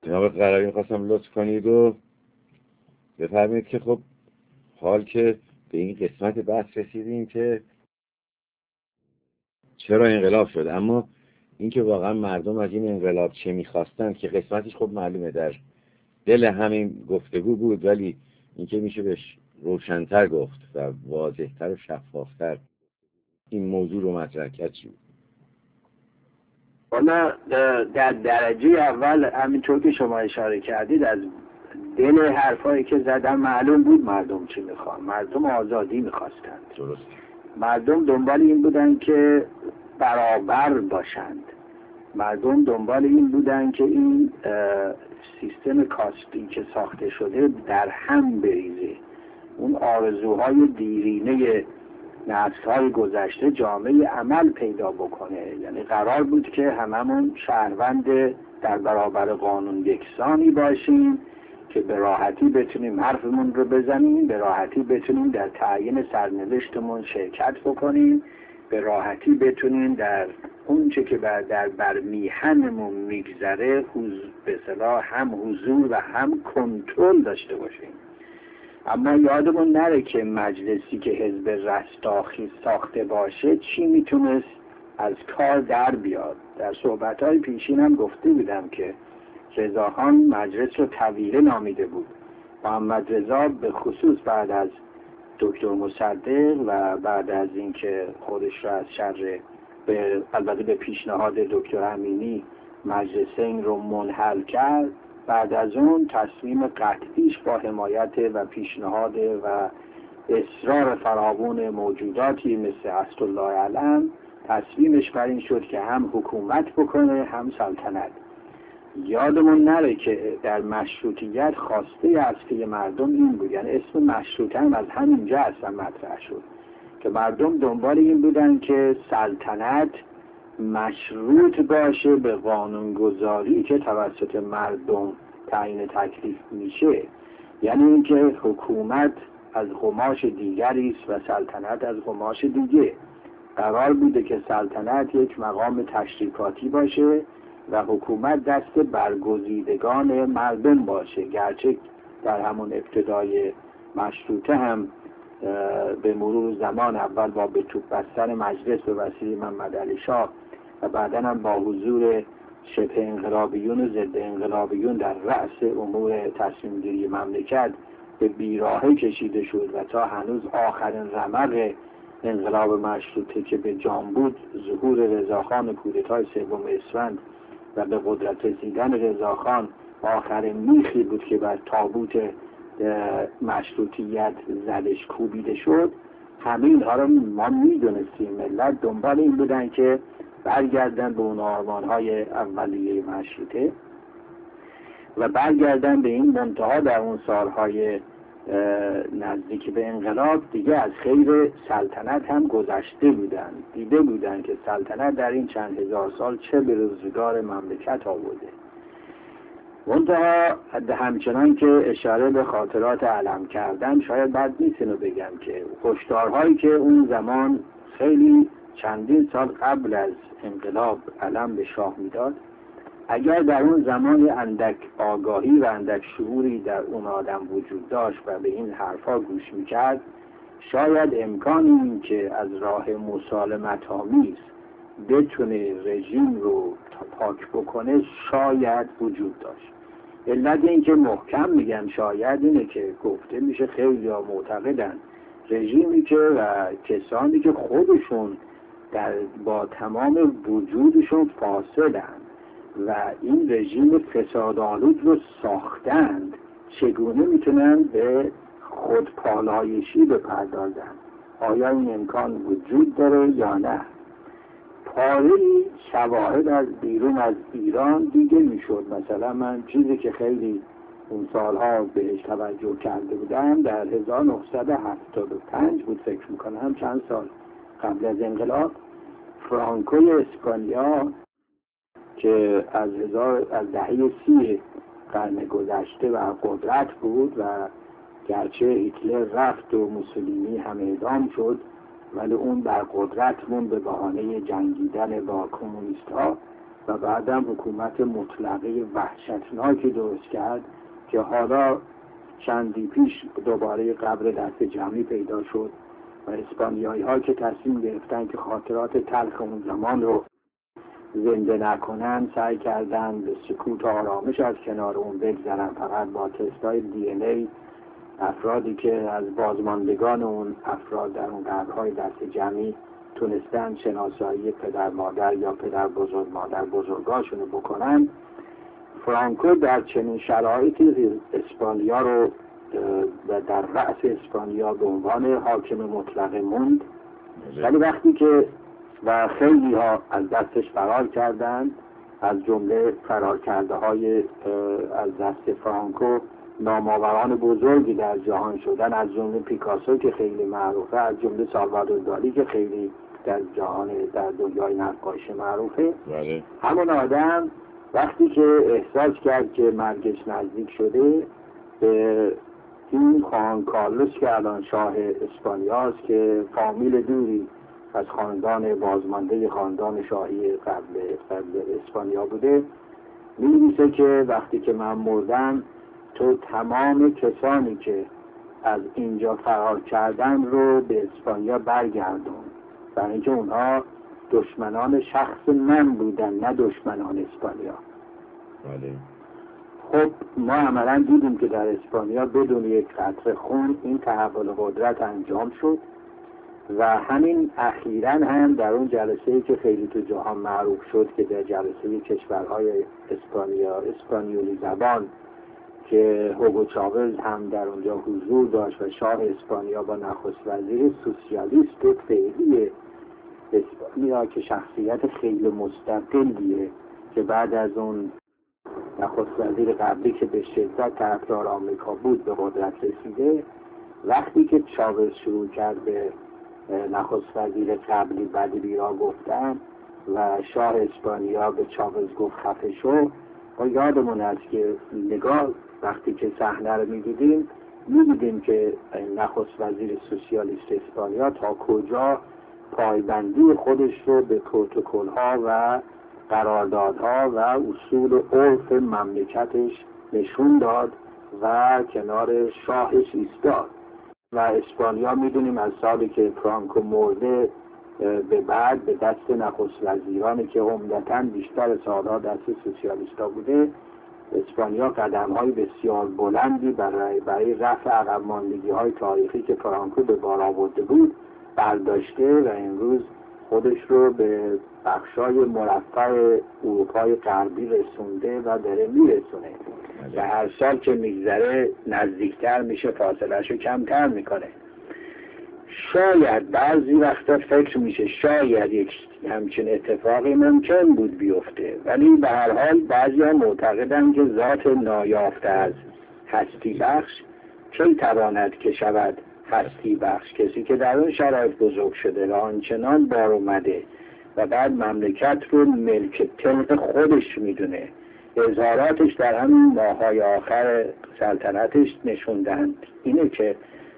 جناب قراری میخواستم لطف کنید و بفرمایید که خب حال که به این قسمت بحث رسیدیم که چرا انقلاب شد، اما اینکه واقعا مردم از این انقلاب چه میخواستن که قسمتش خب معلومه در دل همین گفتگو بود، ولی اینکه میشه بهش روشن‌تر گفت و واضح‌تر و شفاف‌تر این موضوع رو مطرح کرد چی بود؟ والا در درجه اول همینطور که شما اشاره کردید از دل حرفایی که زدم معلوم بود مردم چی میخوان. مردم آزادی میخواستند. درست. مردم دنبال این بودن که برابر باشند. مردم دنبال این بودن که این سیستم کاستی که ساخته شده در هم بریزه. اون آرزوهای دیرینه نسل‌های گذشته جامعه عمل پیدا بکنه. یعنی قرار بود که هممون شهروند در برابر قانون یکسانی باشیم که به راحتی بتونیم حرفمون رو بزنیم، به راحتی بتونیم در تعیین سرنوشتمون شرکت بکنیم، به راحتی بتونیم در اون چه که بر میهنمون میگذره به اصطلاح هم حضور و هم کنترل داشته باشیم. اما یادمون نره که مجلسی که حزب رستاخیز ساخته باشه چی میتونست از کار در بیاد. در صحبت‌های پیشین هم گفته بودم که رضاخان مجلس رو طویله نامیده بود. محمد رضا به خصوص بعد از دکتر مصدق و بعد از اینکه خودش را از شر البته به پیشنهاد دکتر امینی مجلسین رو منحل کرد، بعد از اون تصمیم قطعیش با حمایت و پیشنهاد و اصرار فراوان موجوداتی مثل اسدالله علم تصمیمش بر این شد که هم حکومت بکنه هم سلطنت. یادمون نره که در مشروطیت خواسته اصلی مردم این بود، یعنی اسم مشروطه هم از همینجا اصلا مطرح شد که مردم دنبال این بودن که سلطنت مشروط باشه به قانونگذاری که توسط مردم تعیین تکلیف میشه. یعنی اینکه حکومت از قماش دیگری است و سلطنت از قماش دیگه. قرار بوده که سلطنت یک مقام تشریفاتی باشه و حکومت دست برگزیدگان مردم باشه، گرچه در همون ابتدای مشروطه هم به مرور زمان اول با به توپ بستن مجلس به وسیله محمد علی شاه و بعدا هم با حضور شبه انقلابیون و ضد انقلابیون در رأس امور تصمیم گیری مملکت به بیراهه کشیده شد و تا هنوز آخرین رمق انقلاب مشروطه که به جان بود ظهور رضاخان کودتای 3 اسفند و به قدرت رسیدن رضاخان آخرین میخی بود که بر تابوت مشروطیت زدش کوبیده شد. همه اینها رو ما میدونستیم. ملت دنبال این بودن که برگردن به اون آرمان‌های اولیه مشروطه و برگردن به این منتها در اون سالهای نزدیک به انقلاب دیگه از خیر سلطنت هم گذشته بودن، دیده بودن که سلطنت در این چند هزار سال چه به روزگار مملکت آورده. منتها همچنان که اشاره به خاطرات علم کردن، شاید بد نیست اینو بگم که هشدارهایی که اون زمان خیلی چندین سال قبل از انقلاب علم به شاه میداد، اگر در اون زمان اندک آگاهی و اندک شعوری در اون آدم وجود داشت و به این حرفا گوش میکرد، شاید امکانی این که از راه مسالمت آمیز بتونه رژیم رو پاک بکنه شاید وجود داشت. علت این که محکم میگم شاید اینه که گفته میشه خیلی ها معتقدن رژیمی که و کسانی که خودشون با تمام وجودشون فاسدن و این رژیم فسادآلود رو ساختند چگونه میتونن به خودپالایشی بپردازن؟ آیا این امکان وجود داره یا نه؟ پاره‌ای شواهد از بیرون از ایران دیگه میشد. مثلا من چیزی که خیلی اون سالها بهش توجه کرده بودم در 1975 بود فکر میکنم، چند سال قبل از انقلاب، فرانکوی اسپانیا که از دهه 30 قرن گذشته و قدرت بود و گرچه هیتلر رفت و موسولینی هم اعدام شد ولی اون بر قدرت موند به بهانه جنگیدن با کمونیست ها. و بعدم حکومت مطلقه وحشتناکی درست کرد که حالا چندی پیش دوباره قبر دست جمعی پیدا شد و اسپانیایی ها که تصمیم گرفتن که خاطرات تلخ اون زمان رو زنده نکنن، سعی کردن به سکوت و آرامش از کنار اون بگذرن. فقط با تستای دی ان ای افرادی که از بازماندگان اون افراد در اون قبرهای دست جمعی تونستن شناسایی پدر مادر یا پدر بزرگ مادر بزرگاشونو بکنن. فرانکو در چنین شرایطی اسپانیا رو در رأس اسپانیا به عنوان حاکم مطلق موند. ولی وقتی که و خیلی ها از دستش فرار کردند، از جمله فرار کرده های از دست فرانکو نامآوران بزرگی در جهان شدن، از جمله پیکاسو که خیلی معروفه، از جمله سالوادور دالی که خیلی در جهان در دنیای نقاشی معروفه. همون آدم وقتی که احساس کرد که مرگش نزدیک شده، به این خان کارلوس که الان شاه اسپانیاست که فامیل دوری از خاندان بازمانده خاندان شاهی قبل اسپانیا بوده، می‌نویسه که وقتی که من مردم تو تمام کسانی که از اینجا فرار کردن رو به اسپانیا برگردون، برای اینکه اونها دشمنان شخص من بودن نه دشمنان اسپانیا. خب ما عملا دیدیم که در اسپانیا بدون یک قطره خون این تحول قدرت انجام شد و همین اخیراً هم در اون جلسه‌ای که خیلی تو جهان معروف شد که در جلسه کشورهای اسپانیولی زبان که هوگو چاوز هم در اونجا حضور داشت و شاه اسپانیا با نخست وزیر سوسیالیست فعلی اسپانیا که شخصیت خیلی مستقلیه که بعد از اون نخست وزیر قبلی که به شدت طرفدار آمریکا بود به قدرت رسیده، وقتی که چاوز شروع کرد به نخست وزیر قبلی بدی را گفتن و شاه اسپانیا به چاوز گفت خفه شو، و یادمون است که نگاه وقتی که صحنه رو می‌دیدیم که نخست وزیر سوسیالیست اسپانیا تا کجا پایبندی خودش رو به پروتکل‌ها و قراردادها و اصول و عرف مملکتش نشون داد و کنار شاهش ایستاد. و اسپانیا میدونیم از سالی که فرانکو مرده به بعد به دست نخست وزیرانی که عمدتاً بیشتر سالها دست سوسیالیستا بوده، اسپانیا قدم‌های بسیار بلندی برای رفع عقب ماندگی‌های تاریخی که فرانکو به بار آورده بود برداشته و امروز خودش رو به بخشای مرفع اروپای غربی رسونده و داره میرسونه و هر سال که میگذره نزدیکتر میشه، فاصله‌شو کمتر میکنه. شاید بعضی وقتا فکر میشه شاید یک همچین اتفاقی ممکن بود بیفته، ولی به هر حال بعضیا معتقدن که ذات نایافته از هستی بخش کی تواند که شود هستی بخش؟ کسی که در اون شرایط بزرگ شده و آنچنان بار اومده و بعد مملکت رو ملک تلق خودش میدونه. اظهاراتش در همین ماهای آخر سلطنتش نشوندن اینه که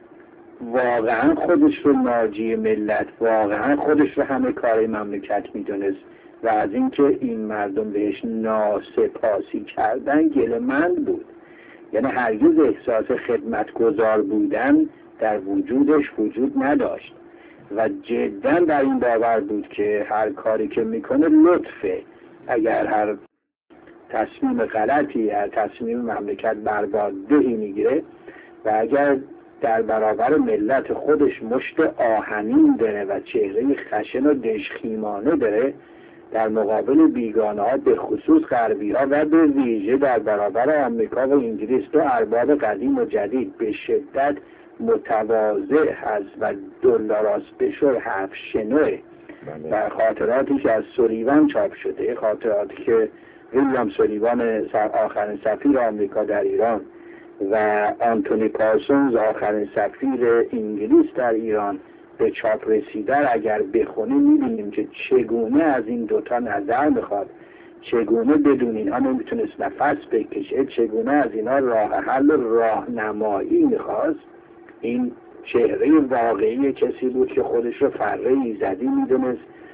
واقعا خودش رو ناجی ملت، واقعا خودش رو همه کار مملکت میدونست و از اینکه این مردم بهش ناسپاسی کردن گله‌مند بود. یعنی هرگز احساس خدمتگزار بودن در وجودش وجود نداشت و جدا در این باور بود که هر کاری که میکنه لطفه. اگر هر تصمیم غلطی، هر تصمیم مملکت برباددهی میگیره و اگر در برابر ملت خودش مشت آهنین داره و چهره خشن و دژخیمانه داره، در مقابل بیگانه ها به خصوص غربی ها و به ویژه در برابر آمریکا و انگلیس و ارباب قدیم و جدید به شدت متواضع هست و دلاراست بشور حرف شنوه. و خاطراتش از سولیوان چاپ شده، خاطراتی که ویلیام سولیوان آخرین سفیر آمریکا در ایران و آنتونی پارسونز آخرین سفیر انگلیس در ایران به چاپ رسیده، اگر بخونیم می‌بینیم که چگونه از این دوتا نظر میخواد، چگونه بدون اینها نمیتونست نفس بکشه، چگونه از اینا راه حل راهنمایی میخواست. این چهره واقعی کسی بود که خودش رو فره ایزدی میدونست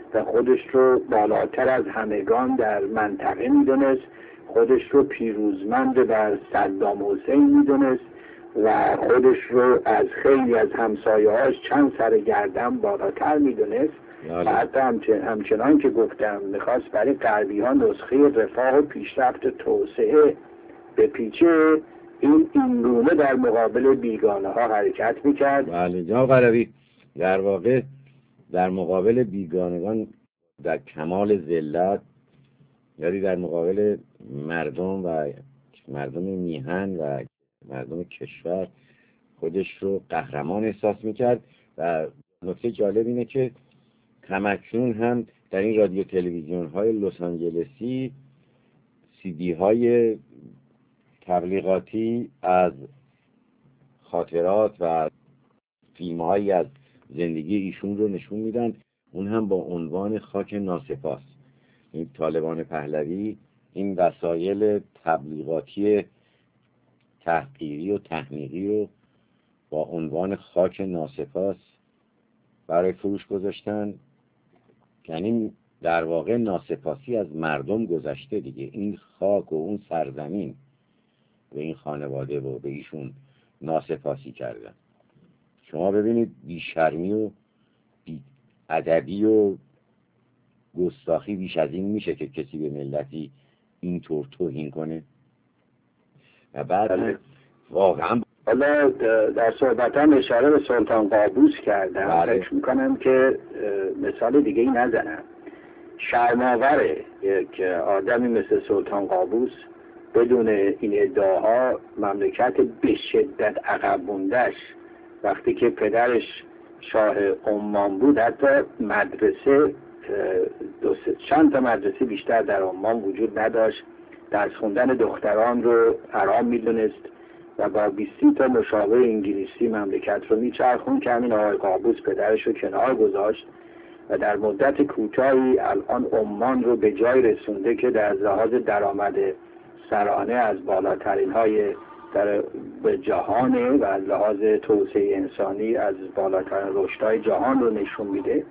و خودش رو بالاتر از همگان در منطقه میدونست، خودش رو پیروزمند بر صدام حسین میدونست و خودش رو از خیلی از همسایه‌هاش چند سر گردن بالاتر میدونست و حتی همچنان که گفتم میخواست برای غربی ها نسخه رفاه و پیشرفت توسعه به پیچه، این گونه در مقابل بیگانه ها حرکت میکرد. بله جناب قلوی، در واقع در مقابل بیگانگان در کمال ذلت، یعنی در مقابل مردم و مردم میهن و مردم کشور خودش رو قهرمان احساس میکرد. و نکته جالب اینه که همکنون هم در این رادیو تلویزیون های لس آنجلسی CD های تبلیغاتی از خاطرات و فیلم هایی از زندگی ایشون رو نشون میدن، اون هم با عنوان خاک ناسپاس. این طالبان پهلوی این وسایل تبلیغاتی تحقیری و تحمیقی رو با عنوان خاک ناسپاس برای فروش گذاشتن. یعنی در واقع ناسپاسی از مردم گذشته دیگه، این خاک و اون سرزمین به این خانواده و به ایشون ناسپاسی کردن. شما ببینید بیشرمی و بی‌ادبی و گستاخی بیش از این میشه که کسی به ملتی اینطور توهین کنه؟ و بعد واقعا حالا در صحبتم اشاره به سلطان قابوس کردم. فکر میکنم که مثال دیگه ای نزنم. شرم‌آوره یک آدمی مثل سلطان قابوس بدون این ادعاها مملکت به شدت عقب مونده‌اش، وقتی که پدرش شاه عمان بود حتی مدرسه چند تا مدرسه بیشتر در عمان وجود نداشت، درس خوندن دختران رو حرام میدونست و با 20 تا مشاور انگلیسی مملکت رو میچرخون که همین آقای قابوس پدرش رو کنار گذاشت و در مدت کوتاهی الان عمان رو به جای رسونده که در لحاظ درآمد سرانه از بالاترین های در جهانه و از لحاظ توسعه انسانی از بالاترین رشدهای جهان رو نشون میده.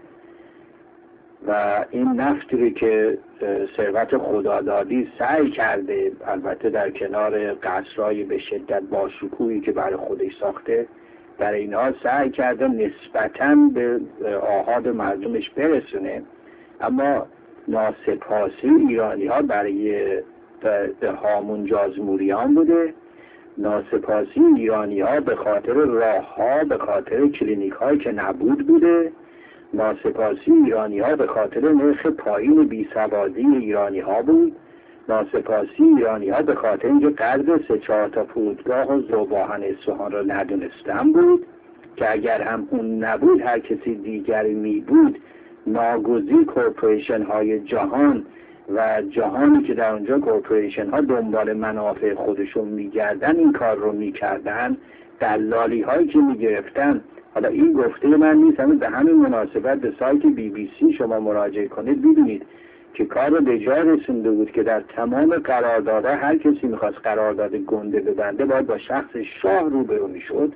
و این نفتی که ثروت خدادادی سعی کرده، البته در کنار قصرهای به شدت باشکوهی که برای خودش ساخته، در اینها سعی کرده نسبتاً به آحاد مردمش برسونه، اما ناسپاسی ایرانی ها برای هامون جازموریان بوده، ناسپاسی ایرانی ها به خاطر راه ها، به خاطر کلینیک هایی که نبود بوده، ناسپاسی ایرانی ها به خاطر نرخ پایین بیسوادی ایرانی ها بود، ناسپاسی ایرانی ها به خاطر اینکه قدر 3-4 تا فرودگاه و ذوب‌آهن اصفهان را ندونستن بود که اگر هم اون نبود هر کسی دیگری می بود، ناگزیر کورپوریشن های جهان و جهانی که در اونجا کورپوریشن ها دنبال منافع خودشون میگردن این کار رو میکردن، دلالی هایی که میگرفتن. حالا این گفته من نیست، همین به همین مناسبت به سایت BBC شما مراجعه کنید ببینید که کار رو به جای رسونده بود که در تمام قراردادها هر کسی میخواست قرارداد گنده ببنده باید با شخص شاه روبرو میشد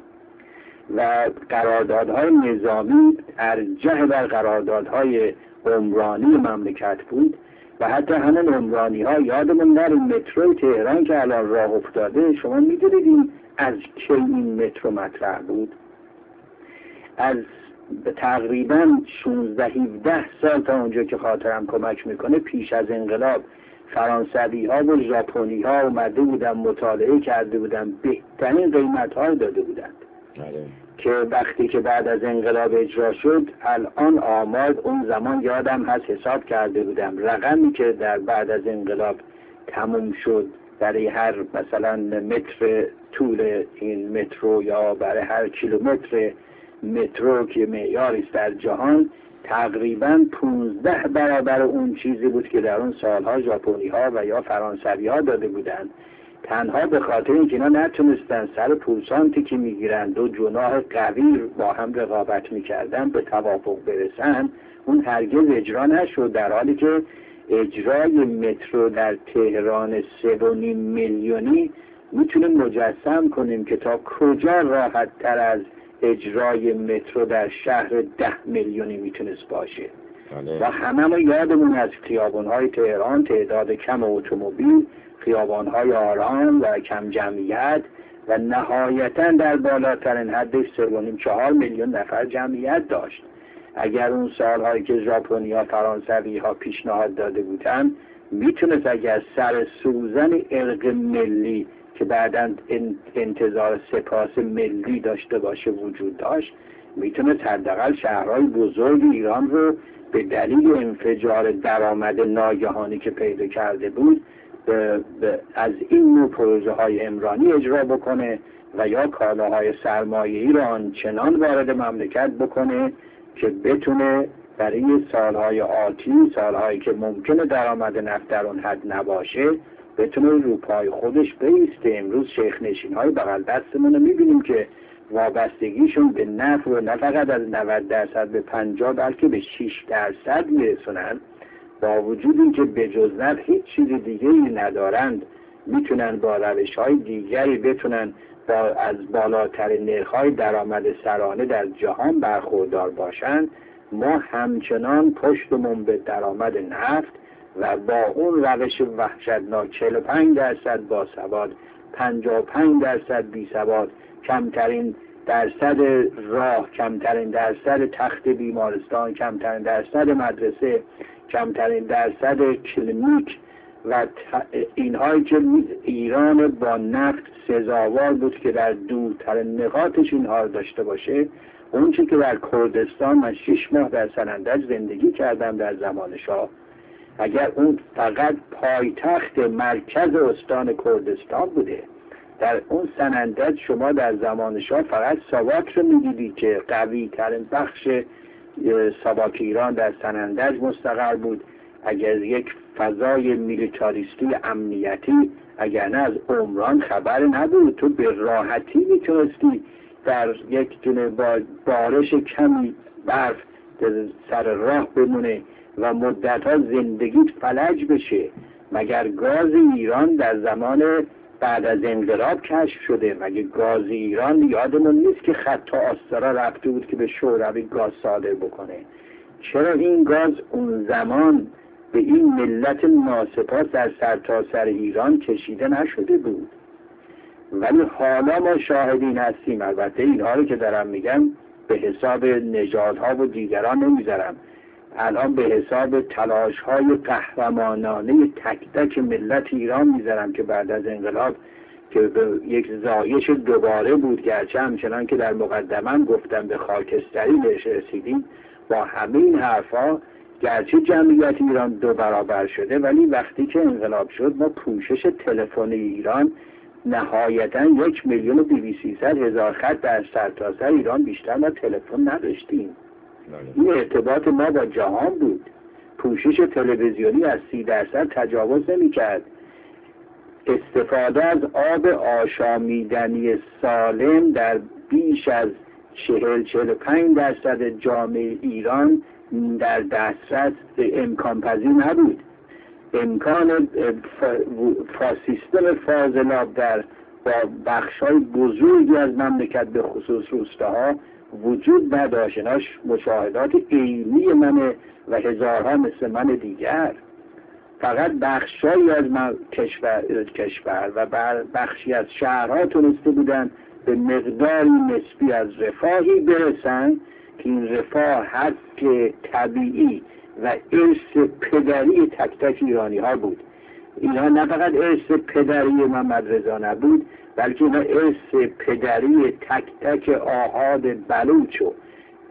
و قراردادهای نظامی ارجح بر قراردادهای عمرانی مملکت بود و حتی همون عمرانی ها یادمون نره مترو تهران که الان راه افتاده، شما میدونید این از کی این مترو مطرح بود؟ از تقریبا 16-17 سال تا اونجا که خاطرم کمک میکنه پیش از انقلاب فرانسوی ها و ژاپنی ها اومده بودن مطالعه کرده بودن، بهترین قیمت ها داده بودند که وقتی که بعد از انقلاب اجرا شد الان آماد اون زمان یادم هست حساب کرده بودم رقمی که در بعد از انقلاب تموم شد برای هر مثلا متر طول این مترو یا برای هر کیلومتر مترو که معیاری است در جهان تقریبا 15 برابر اون چیزی بود که در اون سالها ژاپنی ها و یا فرانسوی ها داده بودند. تنها به خاطر اینکه اینا نتونستن سر پورسانتی که میگیرن دو جناح قوی با هم رقابت میکردن به توافق برسن، اون هرگز اجرا نشد، در حالی که اجرای مترو در تهران 3.5 میلیونی میتونیم مجسم کنیم که تا کجا راحت تر از اجرای مترو در شهر 10 میلیونی میتونست باشه. بله. و همه یادمون از خیابان‌های تهران، تعداد کم اتومبیل، خیابان‌های آرام و کم جمعیت و نهایتاً در بالاترین حد 3.5-4 میلیون نفر جمعیت داشت. اگر اون سالهایی که ژاپنی‌ها، فرانسوی‌ها پیشنهاد داده بودن، میتونست اگر سر سوزن ارق ملی که بعداً انتظار سپاس ملی داشته باشه وجود داشت، میتونست حداقل شهرهای بزرگ ایران رو به دلیل انفجار درآمد ناگهانی که پیدا کرده بود از این نوع پروژه های عمرانی اجرا بکنه و یا کالاهای سرمایه‌ای را آنچنان وارد مملکت بکنه که بتونه برای سالهای آتی، سالهایی که ممکنه درآمد نفت در اون حد نباشه، بتونه رو پای خودش بایسته. امروز شیخ نشین های بغل دستمون رو میبینیم که وابستگیشون به نفت رو نه فقط از 90% به 50 بلکه به 6% میرسونن. با وجود اینکه به جز نفت هیچ چیز دیگه‌ای ندارند، میتونن با روش‌های دیگری بتونن از بالاترین نرخ‌های درآمد سرانه در جهان برخوردار باشند. ما همچنان پشتمون به درآمد نفت و با اون روش وحشتناک 45% باسواد، 55% بیسواد، کمترین درصد راه، کمترین درصد تخت بیمارستان، کمترین درصد مدرسه، کمترین درصد کلینیک و اینهایی که ایران با نفت سزاوار بود که در دورترین نقاطش اینها رو داشته باشه. اون چی که در کردستان، من 6 ماه در سنندج زندگی کردم در زمان شاه، اگر اون فقط پایتخت مرکز استان کردستان بوده، در اون سنندج شما در زمان شاه فقط ساواک رو می‌دیدی که قوی ترین بخش ساواک ایران در سنندج مستقر بود. اگر یک فضای میلیتاریستی امنیتی، اگر نه از عمران خبر نبود، تو به راحتی میتونستی در یک دونه با بارش کمی برف سر راه بمونه و مدت‌ها زندگیت فلج بشه. مگر گاز ایران در زمان بعد از انقلاب کشف شده؟ مگه گاز ایران یادمون نیست که خط آستارا رفته بود که به شوروی گاز صادر بکنه؟ چرا این گاز اون زمان به این ملت ناسپاس در سرتاسر ایران کشیده نشده بود؟ ولی حالا ما شاهدین هستیم. البته اینها رو که دارم میگم به حساب نژادها و دیگران نمیذارم، الان به حساب تلاش‌های قهرمانانه تک تک ملت ایران میذارم که بعد از انقلاب که به یک زایش دوباره بود، گرچه همچنان که در مقدمم گفتم به خاکستری بهش رسیدیم. با همه این حرفا گرچه جمعیت ایران 2 برابر شده، ولی وقتی که انقلاب شد ما پوشش تلفن ایران نهایتاً 1,200,000 خط در سرتاسر ایران بیشتر ما تلفن نداشتیم. این ارتباط ما با جهان بود. پوشش تلویزیونی از 30% تجاوز نمی کرد. استفاده از آب آشامیدنی سالم در بیش از 40-45% جامعه ایران در دسترس امکان پذیر نبود. امکان سیستم فاضلاب در با بخش‌های بزرگی از مملکت به خصوص روستاها وجود نداشت. ایناش مشاهدات عینی منه و هزارها مثل من دیگر. فقط بخشایی از کشور و بخشی از شهرها تونسته بودن به مقداری نسبی از رفاهی برسن که این رفاه حق طبیعی و ارث پدری تک تک ایرانی ها بود. اینا نه فقط ارث پدری محمد رضا نبود، بلکه اینا ارث پدری تک تک آحاد بلوچ و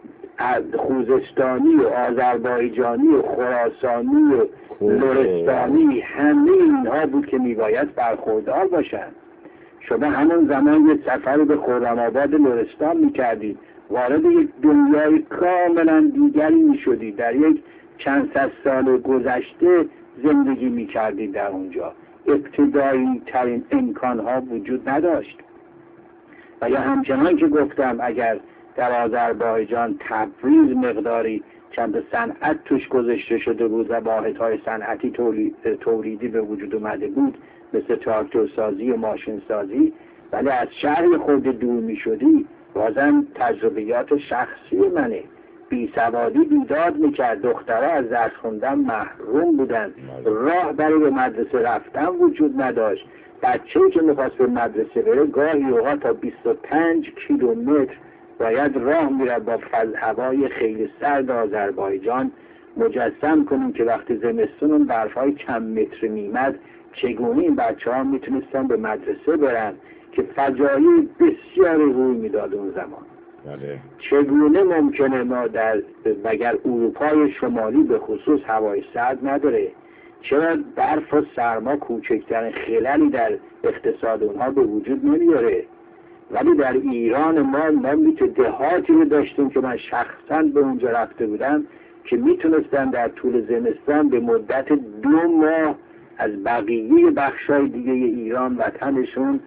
خوزستانی و آذربایجانی و خراسانی و لرستانی، همه اینها بود که میباید برخوردار باشن. شما همون زمان یک سفر به خرم‌آباد لرستان میکردید، وارد یک دنیای کاملا دیگری میشدید، در یک چند صد سال گذشته زندگی میکردید در اونجا. ابتدایی ترین امکانها وجود نداشت. و یا همچنان که گفتم اگر در آذربایجان تبریز مقداری چند صنعت توش گذاشته شده بود و واحدهای صنعتی تولیدی به وجود اومده بود، مثل تراکتورسازی و ماشین سازی، ولی از شهر خود دور می شدی، بازم تجربیات شخصی منه. بیسوادی بیداد میکرد، دخترها از درس خوندن محروم بودن، راه برای به مدرسه رفتن وجود نداشت. بچه‌ای که میخواست به مدرسه بره گاهی اوقات تا 25 کیلومتر باید راه میره با هوای خیلی سرد آذربایجان. مجسم کنیم که وقتی زمستون اون برف‌های چند متر میمد چگونه این بچه‌ها میتونستن به مدرسه برن که فجایع بسیاری روی میداد اون زمان. بله. چگونه ممکنه ما در مگر اروپای شمالی به خصوص هوای سرد نداره؟ چرا برف و سرما کوچکترین خللی در اقتصاد اونها به وجود نمیاره؟ ولی در ایران ما دهاتی رو داشتیم که من شخصا به اونجا رفته بودم که میتونستن در طول زمستان به مدت 2 ماه از بقیه بخشای دیگه ایران وطنشون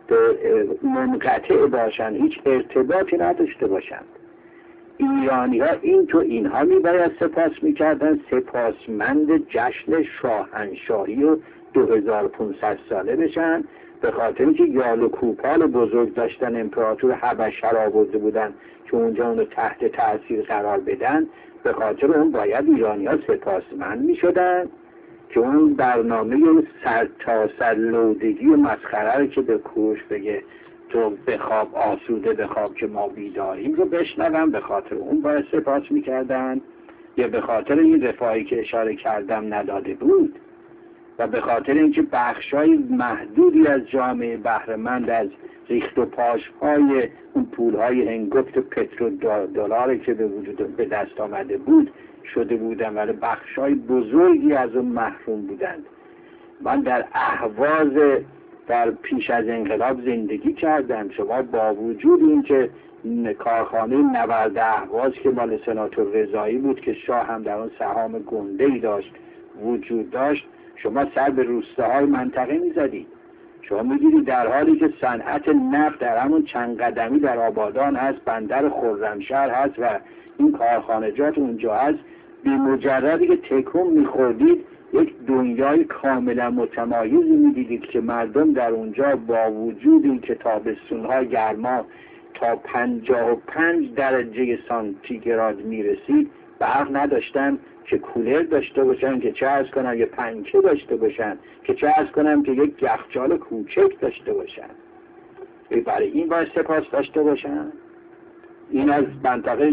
منقطع باشن، هیچ ارتباطی نداشته باشند. ایرانی ها اینها میباید سپاس میکردن، سپاسمند جشن شاهنشاهی و 2500 ساله بشن، به خاطر اینکه یال و کوپال بزرگ داشتن، امپراتور حبشه را آورده بودن که اونجا اونو تحت تاثیر قرار بدن. به خاطر اون باید ایرانی ها سپاسمند میشدن که اون برنامه سر تا سر لودگی و مسخره رو که به کوش بگه تو بخواب آسوده بخواب که ما بیداریم رو بشنوم، به خاطر اون باید سپاس میکردن، یا به خاطر این رفاهی که اشاره کردم نداده بود و به خاطر اینکه بخشای محدودی از جامعه بهره‌مند از ریخت و پاش‌های اون پول‌های هنگفت پترو دلاری که به وجود به دست آمده بود شده بودن، ولی بخشای بزرگی از اون محروم بودند. من در اهواز در پیش از انقلاب زندگی کردم. شما با وجود اینکه کارخانه نورد اهواز که مال سناتور رضایی بود که شاه هم در اون سهام گنده‌ای داشت وجود داشت، شما سر به روستاهای منطقه می‌زدید. شما می‌دیدید در حالی که صنعت نفت در همون چند قدمی در آبادان هست، بندر خرمشهر هست و این کارخانجات اونجا هست، بی مجردی که تکون می‌خوردید یک دنیای کاملا متمایزی می‌دیدید که مردم در اونجا با وجود این که تابستون‌ها گرما تا 55 درجه سانتیگراد میرسید برق نداشتن که کولر داشته باشن، که چه عرض کنم یه پنکه داشته باشن، که چه عرض کنم که یک یخچال کوچک داشته باشن. برای این باید سپاس داشته باشن. این از منطقه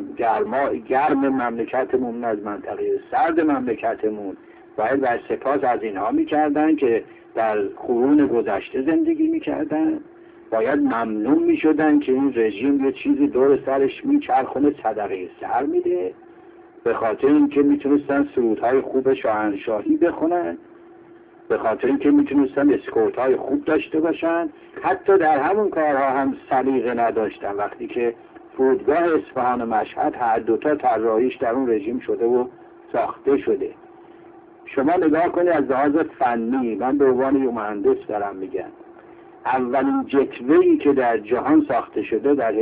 گرم مملکتمون، از منطقه سرد مملکتمون باید سپاس از اینها میکردن که در قرون گذشته زندگی میکردن. باید ممنون میشدن که این رژیم یه چیزی دور سرش میچرخونه صدقه سر میده، به خاطر اینکه میتونستن سرودهای خوب شاهنشاهی بخونن، به خاطر اینکه میتونستن اسکورت‌های خوب داشته باشن. حتی در همون کارها هم سلیقه نداشتن. وقتی که فرودگاه اصفهان و مشهد هر دوتا طراحیش در اون رژیم شده و ساخته شده، شما نگاه کنید از لحاظ فنی، من به عنوان یه مهندس دارم میگم، اولین جتوه‌ای که در جهان ساخته شده در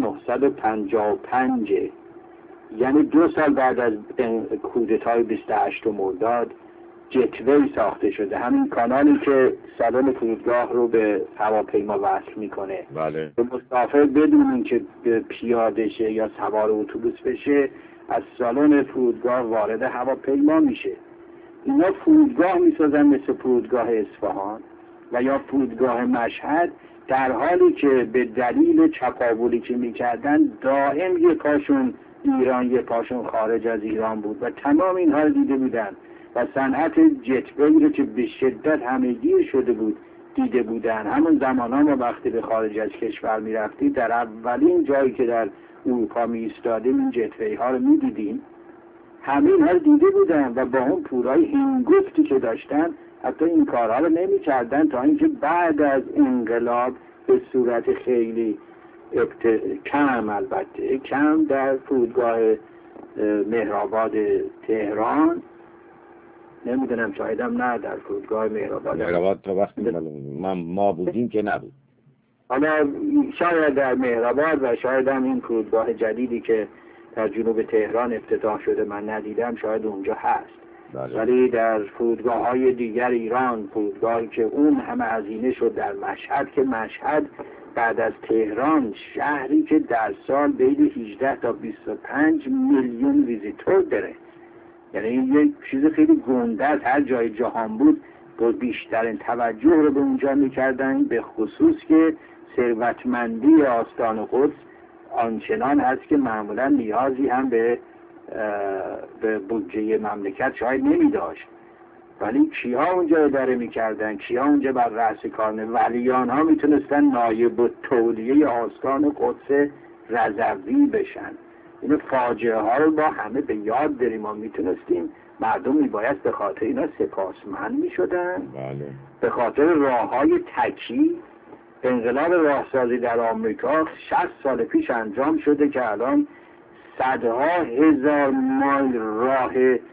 1955، یعنی 2 سال بعد از کودتای 28 مرداد جتوه‌ای ساخته شده. همین کانالی که سالن فرودگاه رو به هواپیما وصل میکنه. بله. به مسافر بدون اینکه پیاده شه یا سوار اتوبوس بشه از سالن فرودگاه وارد هواپیما میشه. اینا فرودگاه میسازن مثل فرودگاه اصفهان و یا فرودگاه مشهد، در حالی که به دلیل چپاولی که میکردن دائم یه پاشون ایران یه پاشون خارج از ایران بود و تمام اینها رو دیده بودن و صنعت جت‌وی رو که به شدت همه‌گیر شده بود دیده بودن. همون زمان ها ما وقتی به خارج از کشور میرفتیم در اولین جایی که در اروپا می ایستادیم این جت‌وی ها رو میدیدیم، همین ها رو دیده بودن و با اون پولای هنگفتی که داشتن حتی این کارها رو نمی کردن تا اینکه بعد از انقلاب به صورت خیلی کم، البته کم، در فرودگاه مهرآباد تهران، نمیدونم شایدم نه در فرودگاه مهرآباد تا وقتی ما بودیم که نبود، حالا شاید در مهرآباد و شاید هم این فرودگاه جدیدی که در جنوب تهران افتتاح شده من ندیدم، شاید اونجا هست. ولی در فرودگاه های دیگر ایران، فرودگاهی که اون همه هزینه شد در مشهد، که مشهد بعد از تهران شهری که در سال بین 18 تا 25 میلیون ویزیتور داره. یعنی این یک چیز خیلی گنده است. هر جای جهان بود با بیشترین توجه رو به اونجا میکردن، به خصوص که ثروتمندی آستان قدس آنچنان هست که معمولا نیازی هم به بودجه مملکت شاید نمی داشت. ولی کیا اونجا اداره میکردن؟ کیا اونجا بر رأس کار؟ ولیان ها میتونستن نایب التولیه آستان قدس رضوی بشن. این فاجعه ها رو با همه به یاد داریم. ما میتونستیم، مردم میباید به خاطر اینا سپاسمند میشدن. بله. به خاطر راه های تکی انقلاب راهسازی در آمریکا 60 سال پیش انجام شده که الان صدها هزار مایل راه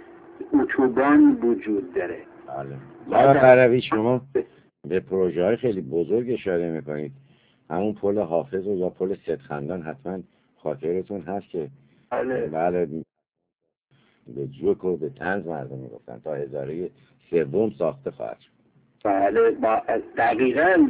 اتوبان وجود داره. بله. آقای قروی، شما به پروژه های خیلی بزرگ اشاره میکنید. همون پل حافظ یا پل سدخندان حتما خاطرتون هست که بله به جوک و به طنز مردم میگفتن تا هزاره سوم ساخته خواهد شد. بله دقیقاً.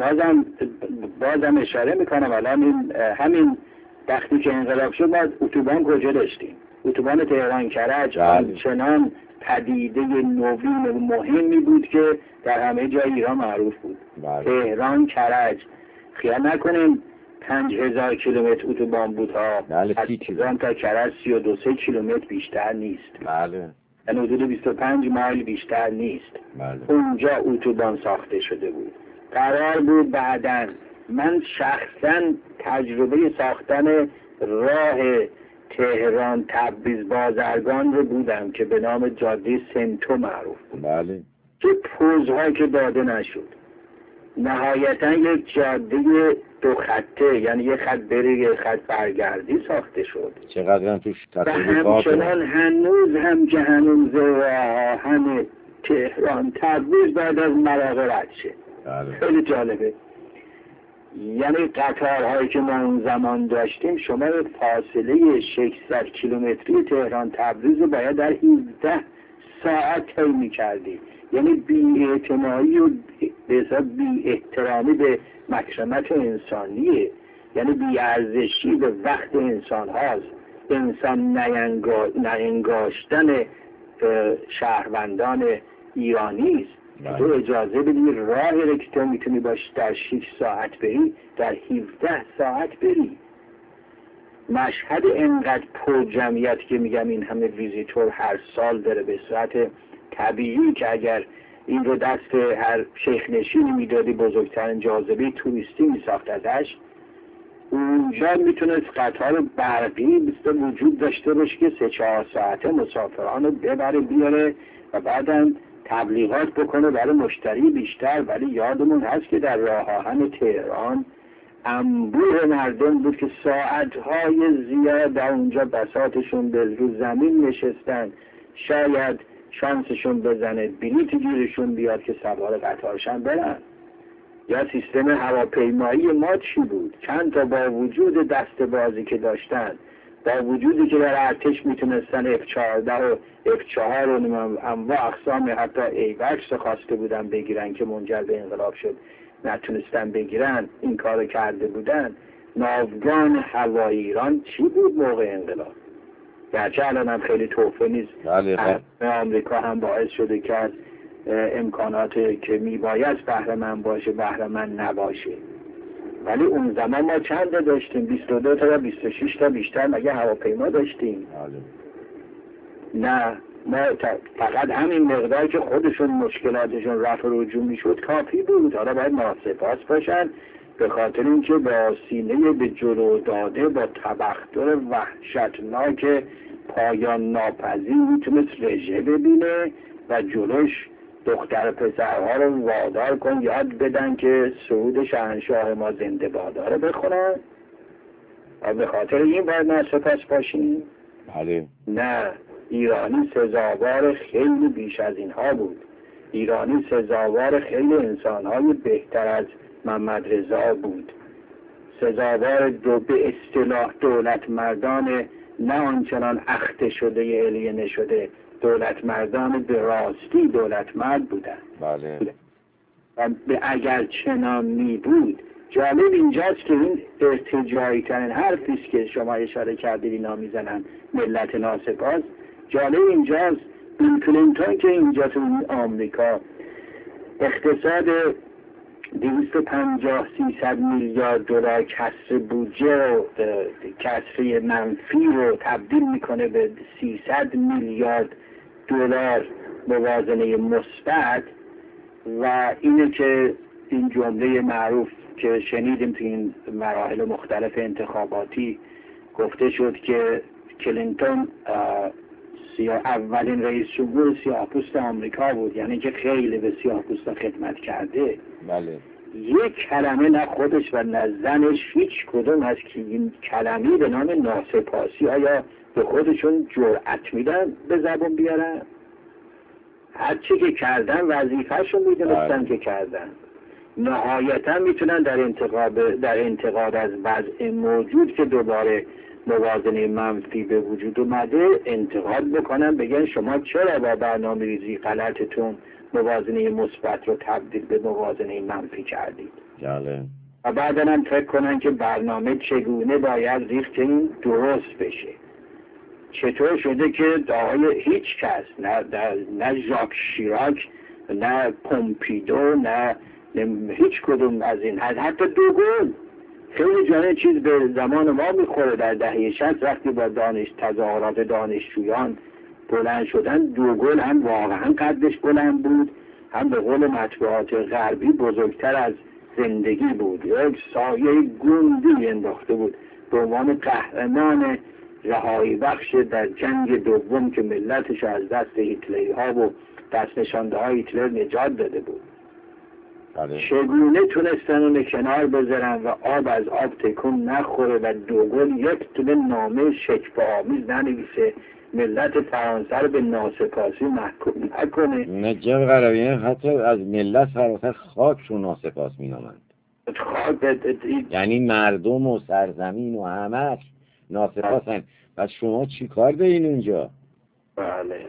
بازم اشاره میکنم الان همین وقتی که انقلاب شد ما اتوبان کجا داشتیم؟ اتوبان تهران کرج چنان پدیده نوین و مهمی بود که در همه جای ایران معروف بود. بله. تهران کرج، خیال نکنیم 5000 کیلومتر اتوبان بود ها. بله. از تهران تا کرج 32 کیلومتر بیشتر نیست. بله. یعنی حدود 25 مایل بیشتر نیست. بله. اونجا اتوبان ساخته شده بود. قرار بود بعداً، من شخصاً تجربه ساختن راه تهران تبریز بازرگان رو بودم که به نام جاده سنتو معروف بود. بله. که پوزها که داده نشد. نهایتاً یک جاده 2 خطه، یعنی یک خط بره یک خط برگردی ساخته شد. چقدر هم توش و تطبیقات همچنان هنوز هم که هنوز همه تهران تبریز بعد از مراغه رد شه. بله. خیلی جالبه. یعنی قطارهایی که ما اون زمان داشتیم، شما فاصله 600 کیلومتری تهران تبریز رو باید در 17 ساعت طی می‌کردی. یعنی بی‌اعتنایی و بی احترامی به مکرمت انسانیه. یعنی بی‌ارزشی به وقت انسان هاست. انسان نینگاشتن شهروندان ایرانی است. تو اجازه بدی راهی که تو میتونی باش در 6 ساعت بری، در 17 ساعت بری. مشهد انقدر پر جمعیت که میگم این همه ویزیتور هر سال داره به صورت طبیعی که اگر این رو دست هر شیخ نشینی میدادی بزرگترین جاذبه توریستی میساخت ازش. اونجا میتونست قطار برقی وجود داشته باشه که 3-4 ساعته مسافران رو ببره بیاره و بعداً تبلیغات بکنه برای مشتری بیشتر. ولی یادمون هست که در راه آهن تهران انبوه مردم بود که ساعتهای زیاد در اونجا بساطشون به رو زمین نشستن، شاید شانسشون بزنه بلیت گیرشون بیاد که سوار قطارشن برن. یا سیستم هواپیمایی ما چی بود؟ چند تا با وجود دست بازی که داشتن، با وجودی که در ارتش میتونستن F-14 و F-4 و انواع اقسام حتی ایوکس خواسته بودن بگیرن که منجر به انقلاب شد نتونستن بگیرن، این کارو کرده بودن. ناوگان هوایی ایران چی بود موقع انقلاب؟ گرچه الان هم خیلی توفه نیست. بله. آمریکا هم باعث شده که از امکاناتی که میباید بهره‌مند باشه بهره‌مند نباشه. ولی اون زمان ما چند داشتیم؟ 22 تا یا 26 تا بیشتر مگه هواپیما داشتیم؟ نه، ما فقط همین مقدار که خودشون مشکلاتشون رفع و رجوع میشد کافی بود. حالا باید ناسپاس باشن به خاطر اینکه با سینه به جلو داده، با تبختر وحشتناک پایان ناپذیر میتونست رژه ببینه و جلوش دختر پسرها رو وادار کن یاد بدن که سرود شاهنشاه ما زنده بادا رو بخونن و به خاطر این باید ناسپاس باشیم. بله. نه، ایرانی سزاوار خیلی بیش از اینها بود. ایرانی سزاوار خیلی انسانهای بهتر از محمد رضا بود. سزاوار به اصطلاح دولت مردان نه آنچنان اخته شده الیه نشده، دولت مردان به راستی دولت مرد بودن. بله. و اگر چنان می بود جالب اینجاست که این ارتجاعی ترین حرفی است که شما اشاره کردید اینا میزنن ملت ناسپاس. جالب اینجاست بیل کلینتون که اینجا تو آمریکا اقتصاد 250-300 میلیارد دلار کسر بودجه و کسر منفی رو تبدیل میکنه به 300 میلیارد دلار موازنه مثبت. و اینه که این جمله معروف که شنیدیم تو این مراحل مختلف انتخاباتی گفته شد که کلینتون اولین رئیس جمهور سیاه‌پوست آمریکا بود، یعنی که خیلی به سیاه‌پوستا خدمت کرده. بله. یک کلمه نه خودش و نه زنش هیچ کدوم از که این کلمه به نام ناسپاسی آیا به خودشون جرأت میدن به زبان بیارن؟ هر چی که کردن وظیفه‌شون میدونستن که کردن. نهایتا میتونن در انتقاد از وضع موجود که دوباره موازنه منفی به وجود اومده انتقاد بکنن، بگن شما چرا با برنامه‌ریزی غلطتون موازنه مثبت رو تبدیل به موازنه منفی کردید. جالب. و بعدا هم فکر کنن که برنامه چگونه باید ریخت که این درست بشه. چطور شده که آقای هیچ کس نه ژاک شیراک نه پومپیدو نه هیچ کدوم از این حتی دوگل خیلی جانه چیز به زمان ما میخوره. در دهه 60 وقتی با تظاهرات دانشجویان بلند شدن، دوگل هم واقعا قدش بلند بود، هم به قول مطبوعات غربی بزرگتر از زندگی بود. یک سایه گوندی انداخته بود به عنوان قهرمان رهایی بخش در جنگ دوم که ملتش از دست هیتلری ها و دست نشانده های هیتلر نجات داده بود. چگونه تونستن اون کنار بذارن و آب از آب تکون نخوره و دوگل یک تونه نامه شکفه‌آمیز ننویسه ملت فرانسه رو به ناسپاسی محکوم نکنه. نجیب قرویان حتی از ملت فرانسه خاک رو ناسپاس مینامند. یعنی مردم و سرزمین و همه ناسپاسن. و شما چی کار دارین اونجا؟ بله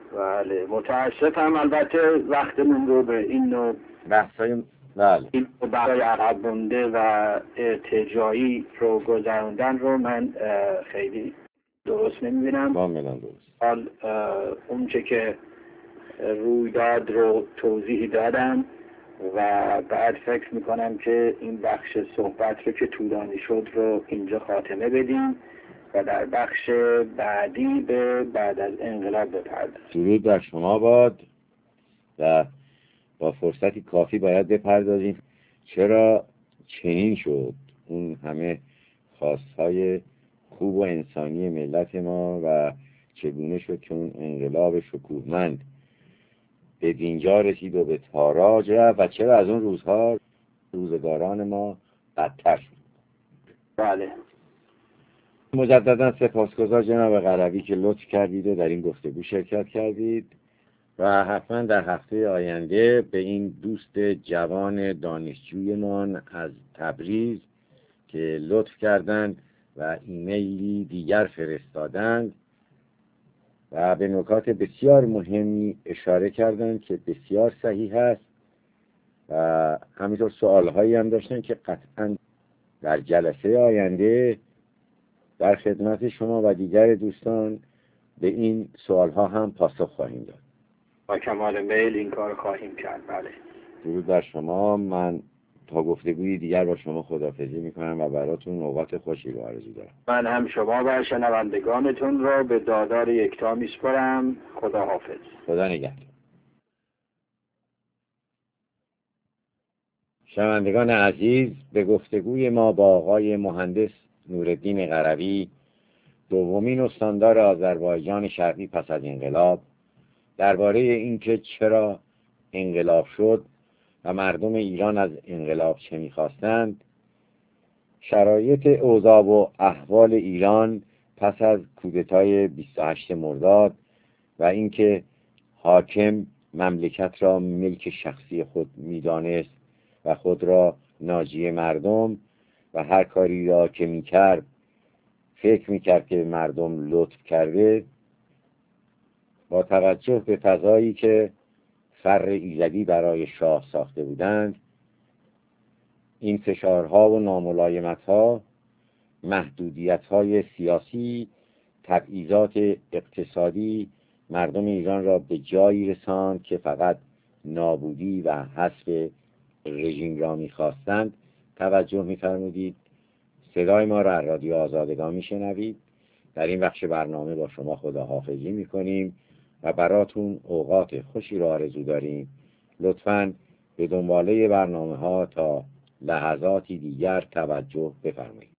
متاسفم. البته وقتمون رو به این نوع بحثای این برای عقب مونده و ارتجاعی رو گذراندن رو من خیلی درست نمیبینم. حال اون چه که رویداد رو توضیح دادم و بعد فکر میکنم که این بخش صحبت رو که طولانی شد رو اینجا خاتمه بدیم و در بخش بعدی به بعد از انقلاب بپردازیم. درود بر شما باد و با فرصتی کافی باید بپردازیم چرا چنین شد اون همه خواستهای خوب و انسانی ملت ما و چگونه شد که اون انقلاب شکوهمند به دینجا رسید و به تاراج رفت و چرا از اون روزها روزگاران ما بدتر شد. بله. مجددا سپاسگزار جناب قروی که لطف کردید و در این گفتگو شرکت کردید و حتما در هفته آینده به این دوست جوان دانشجویمان از تبریز که لطف کردند و ایمیلی دیگر فرستادند و به نکات بسیار مهمی اشاره کردند که بسیار صحیح است و همینطور سوالهایی هم داشتن که قطعا در جلسه آینده در خدمت شما و دیگر دوستان به این سوالها هم پاسخ خواهیم داد. با کمال میل این کار خواهیم کرد. بله. درود بر شما. من تا گفتگوی دیگر با شما خداحافظی میکنم و براتون اوقات خوشی رو آرزو دارم. من هم شما و شنوندگانتون رو به دادار یکتا میسپارم. خداحافظ. خدا نگهدار. شنوندگان عزیز، به گفتگوی ما با آقای مهندس نورالدین قروی، دومین استاندار آذربایجان شرقی پس از انقلاب، درباره اینکه چرا انقلاب شد و مردم ایران از انقلاب چه می‌خواستند، شرایط اوضاع و احوال ایران پس از کودتای 28 مرداد و اینکه حاکم مملکت را ملک شخصی خود می‌دانست و خود را ناجی مردم و هر کاری را که می‌کرد فکر می‌کرد که مردم لطف کرده، با توجه به فضایی که فر ایزدی برای شاه ساخته بودند، این فشارها و ناملایمت‌ها، محدودیت‌های سیاسی، تبعیضات اقتصادی مردم ایران را به جایی رساند که فقط نابودی و حذف رژیم را می‌خواستند. توجه می‌فرمودید صدای ما را از رادیو آزادگان می‌شنوید. در این بخش برنامه با شما خداحافظی می‌کنیم و براتون اوقات خوشی را آرزو داریم. لطفاً به دنباله برنامه‌ها تا لحظاتی دیگر توجه بفرمایید.